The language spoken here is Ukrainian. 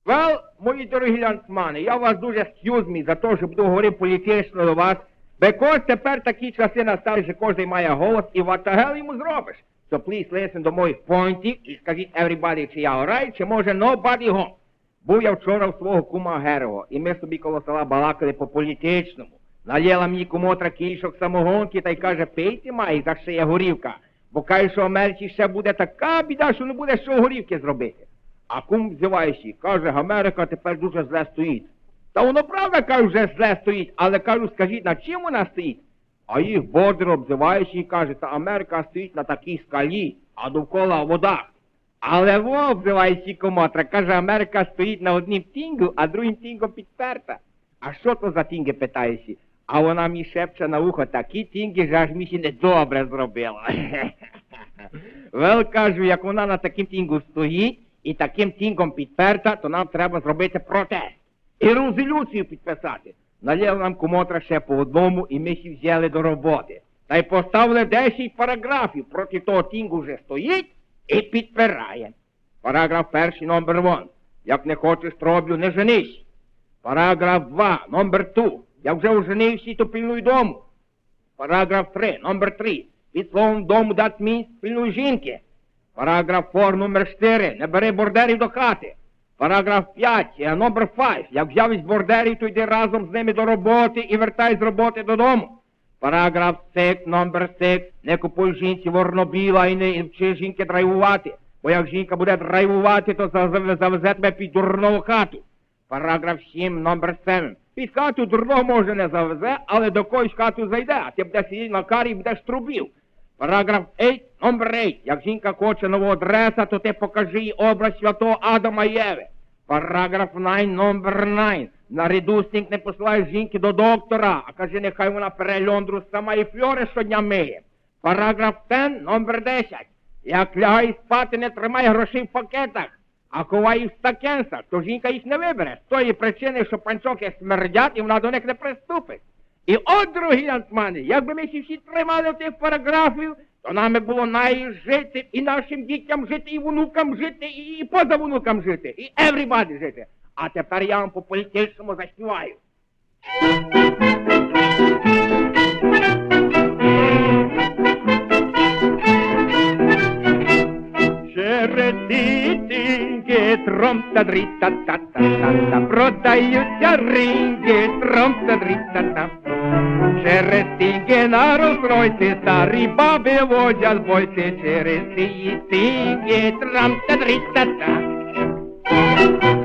Well, мої дорогі лянцмани, я вас дуже excuse me за те, що буду говорити політично до вас, because тепер такі часи настали, що кожен має голос, і what the hell йому зробиш? So please listen до моїх поінтів і скажіть everybody, чи я alright, чи може nobody home. Був я вчора в свого кума Герого, і ми собі коло села балакали по-політичному. Налєла мені кумотра кільшок самогонки та й каже, пийте має, за ще є горівка. Бо каже, що в Америці ще буде така біда, що не буде що горівки зробити. А кум взиваючи, каже, Америка тепер дуже зле стоїть. Та воно правда, кажу, вже зле стоїть, але кажу, скажіть, на чим вона стоїть? А їх Бодр обзиваючи і каже, та Америка стоїть на такій скалі, а довкола вода. Але во обзиваючи кумотра, каже, Америка стоїть на однім тінгу, а другим тінгом підперта. А що то за тінги, питаєшся? А вона мені шепче на ухо, такі тінги ж аж мені недобре зробила. Вел, кажу, як вона на таким тінгу стоїть і таким тінгом підперта, то нам треба зробити протест. І резолюцію підписати. Налєв нам кумотра ще по одному, і ми всі взяли до роботи. Та й поставили 10 параграфів, проти того тінгу вже стоїть і підпирає. Параграф 1, номер 1. Як не хочеш троблю, не женись. Параграф 2, номер 2. Як вже оженився, то пильнуй дому. Параграф 3, номер 3. Під словом дому that means пильнуй жінки. Параграф 4, номер 4. Не бери бордерів до хати. Параграф 5, номер 5. Як взяв із бордерів, то йди разом з ними до роботи і вертай з роботи додому. Параграф 6, номер 6. Не купуй жінці ворнобіла і не вчи жінки драйвувати. Бо як жінка буде драйвувати, то завезе тебе під дурну хату. Параграф 7, номер 7. Під хату дурного може не завезе, але до когось хату зайде, а ти будеш сидіти на карі і будеш трубів. Параграф 8, номер 8. Як жінка хоче нового дреса, то ти покажи їй образ святого Адама і Єви. Параграф 9, номер 9. Наряду з тим не посилаєш жінки до доктора, а каже, нехай вона пере льондру сама і фльори щодня миє. Параграф 10, номер 10. Як лягай спати, не тримай грошей в пакетах, а ховай їх в стакенцях, то жінка їх не вибере. З тої причини, що панчоки смердять, і вона до них не приступить. І от, дорогі антмани, якби ми всі тримали тих параграфів, то нам було найжити, і нашим дітям жити, і внукам жити, і поза внукам жити, і everybody жити. А тепер я вам по-політичному заспіваю. Черетинки, тром-та-дрі-та-та-та-та-та, продаються ринги, тром-та-дрі-та-та. Черетинки на розстройці, старі баби водять бойці, через ці тинги, тром-та-дрі-та-та.